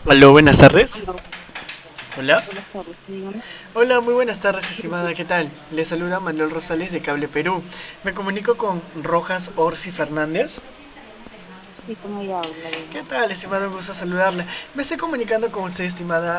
Aló, buenas tardes. Aló, Hola. buenas tardes, sí, dígame. Hola, muy buenas tardes, estimada. ¿Qué tal? Le saluda Manuel Rosales de Cable Perú. Me comunico con Rojas Orsi Fernández. Sí, con ella habla, ¿Qué dígame. tal, estimada? Un gusto saludarle. Me estoy comunicando con usted, estimada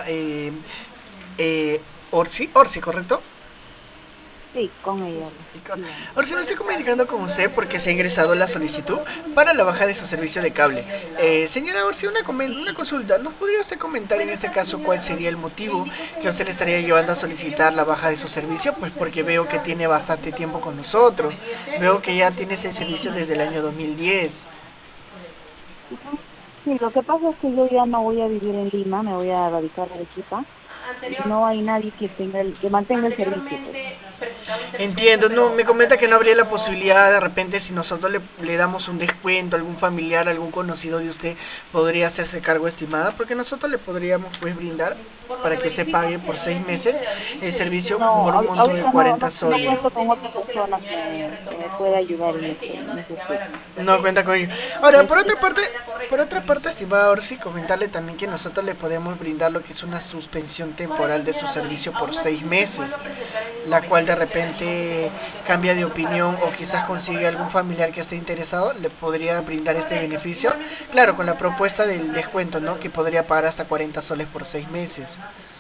Orsi. Orsi, ¿correcto? Sí, con ella habla, Y con- dígame. Ahora sí me estoy comunicando con usted porque se ha ingresado la solicitud para la baja de su servicio de cable. Señora Orsi, una consulta. ¿Nos podría usted comentar en este caso cuál sería el motivo que a usted le estaría llevando a solicitar la baja de su servicio? Pues porque veo que tiene bastante tiempo con nosotros. Veo que ya tiene ese servicio desde el año 2010. Ujú. Sí, lo que pasa es que yo ya no voy a vivir en Lima, me voy a radicar a Arequipa y no hay nadie que tenga que mantenga el servicio, pues. Entiendo, no, me comenta que no habría la posibilidad de repente si nosotros le damos un descuento, algún familiar, algún conocido de usted podría hacerse cargo, estimada, porque nosotros le podríamos pues brindar para que usted pague por 6 meses el servicio No, por un monto de ahorita no, 40 no, no soles. cuento con otra persona que me pueda ayudar en ese aspecto. No cuenta con ello. Ahora, Es, por otra parte, estimada Orsi, comentarle también que nosotros le podemos brindar lo que es una suspensión temporal de su servicio por 6 meses, la cual de repente cambia de opinión o quizás consigue algún familiar que esté interesado, le podría brindar este beneficio. Claro, con la propuesta del descuento, ¿no? Que podría pagar hasta 40 soles por 6 meses.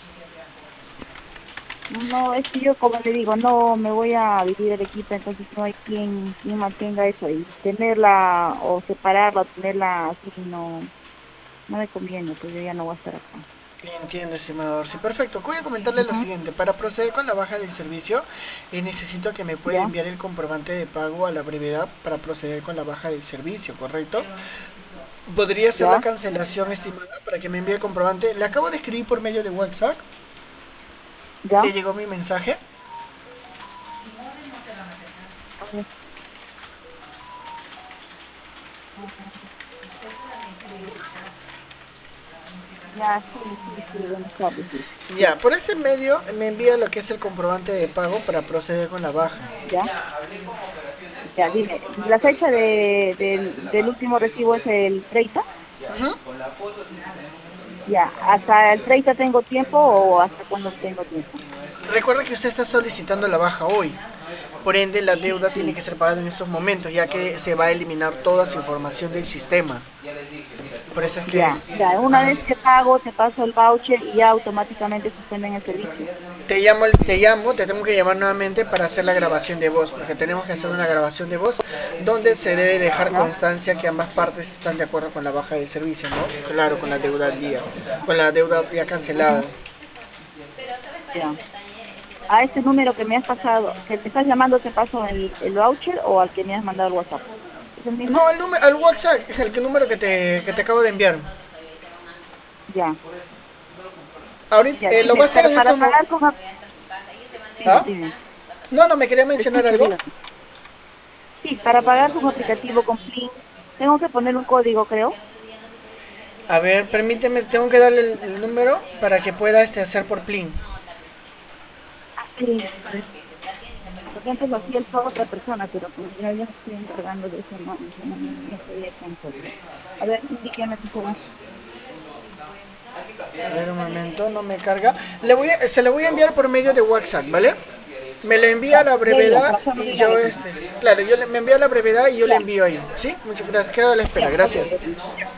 no, es que yo, como le digo, no me voy a vivir en Arequipa, entonces no hay quien mantenga eso y tenerla o separarla, tenerla así, no. No me conviene, pues yo ya no voy a estar acá. Entiendo, estimador. Sí, perfecto. Voy a comentarle lo Ujú. siguiente. Para proceder con la baja del servicio, necesito que me pueda ¿Ya? enviar el comprobante de pago a la brevedad para proceder con la baja del servicio, ¿correcto? Podría ser la ¿Ya? cancelación, estimada, para que me envíe el comprobante. Le acabo de escribir por medio de WhatsApp. ¿Ya? Le llegó mi mensaje. A ver. Ah, ya, sí, sí, sí, buenas tardes, sí. Ya, por ese medio me envía lo que es el comprobante de pago para proceder con la baja. ¿Ya? Ya, dime, ¿la fecha del último recibo es el 30? Ujú. Ya, ¿hasta el 30 tengo tiempo o hasta cuándo tengo tiempo? Recuerda que usted está solicitando la baja hoy. Por ende, la deuda tiene Sí, que ser pagada en estos momentos, ya que se va a eliminar toda su información del sistema. Por eso es que ya, ya, una vez que pago, te paso el voucher y ya automáticamente suspenden el servicio. te tengo que llamar nuevamente para hacer la grabación de voz, porque tenemos que hacer una grabación de voz donde se debe dejar ¿Ya? constancia que ambas partes están de acuerdo con la baja del servicio, ¿no? Claro, con la deuda al día, con la deuda ya cancelada. Ujú. Ya. A este número que me has pasado, que me estás llamando, ¿te paso el voucher o al que me has mandado el WhatsApp? ¿Es el mismo? No, al WhatsApp, es el número que te acabo de enviar. Ya, Ahorita ya, lo va a dime, hacer pero en para estos momentos. pagar con... Dime, ¿Ah? dime, No, no, me quería te mencionar escucho, algo. dígame. Sí, para pagar con aplicativo con Plin, tengo que poner un código, creo. A ver, permíteme, tengo que darle el número para que pueda hacer por Plin. Ah, sí, sí. Porque antes lo hacía toda otra persona, pero como ya me estoy encargando de eso, no sabía tanto. A ver, indíqueme, por favor. A ver un momento, no me carga. Se lo voy a enviar por medio de WhatsApp, ¿vale? Me lo envía a Ya, la ya, brevedad para hacerlo de y una yo, vez. claro, me envía a la brevedad y yo le Ya, envío ahí. ¿Sí? Muchas gracias. Quedo a la espera. ya, ok, Gracias. ok.